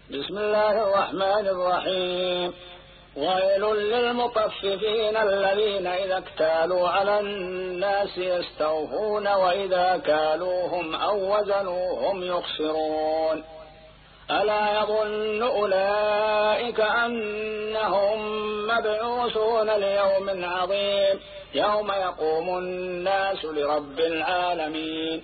بسم الله الرحمن الرحيم. ويل للمطففين الذين إذا اكتالوا على الناس يستوفون وإذا كالوهم أو وزنوهم يخسرون. ألا يظن أولئك أنهم مبعوثون ليوم عظيم يوم يقوم الناس لرب العالمين.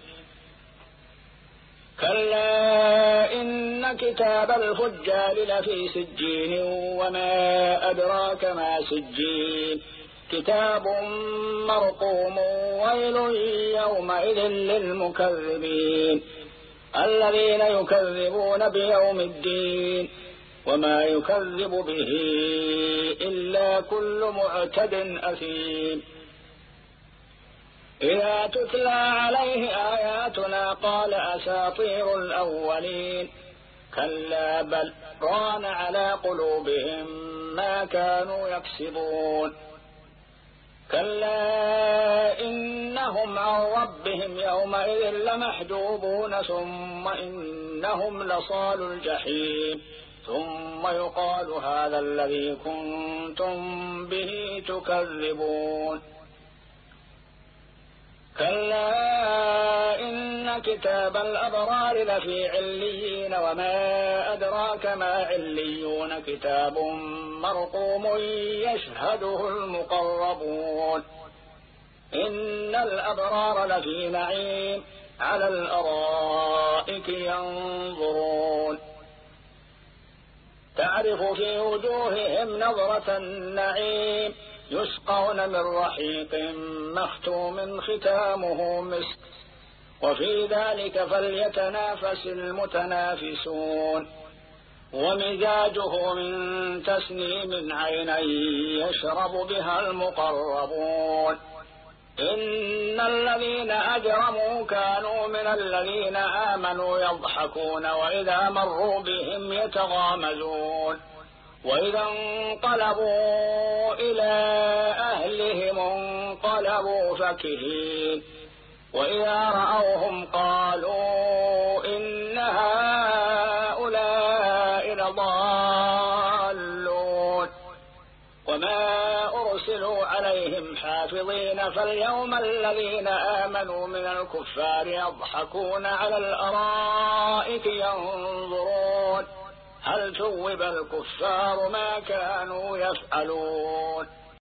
كلا إن كتاب الفجار لفي سجين وما أدراك ما سجين كتاب مرقوم. ويل يومئذ للمكذبين الذين يكذبون بيوم الدين وما يكذب به إلا كل معتد أثيم. إذا تتلى عليه آياتنا قال أساطير الأولين. كلا بل ران على قلوبهم ما كانوا يكسبون. كلا إنهم عن ربهم يومئذ لمحجوبون ثم إنهم لصال الجحيم ثم يقال هذا الذي كنتم به تكذبون. كلا إن كتاب الأبرار لفي عليين وما أدراك ما عليون كتاب مرقوم يشهده المقربون. إن الأبرار لفي نعيم على الأرائك ينظرون تعرف في وجوههم نظرة النعيم يسقون من رحيق مختوم ختامه مسك وفي ذلك فليتنافس المتنافسون. ومزاجه من تسنيم عينا يشرب بها المقربون. إن الذين أجرموا كانوا من الذين آمنوا يضحكون وإذا مروا بهم يتغامزون وإذا انقلبوا إلى أهلهم انقلبوا فكهين وإذا رأوهم قالوا إن هؤلاء لضالون. وما أرسلوا عليهم حافظين فاليوم الذين آمنوا من الكفار يضحكون على الأرائك ينظرون هل ثوب الكفار ما كانوا يفعلون.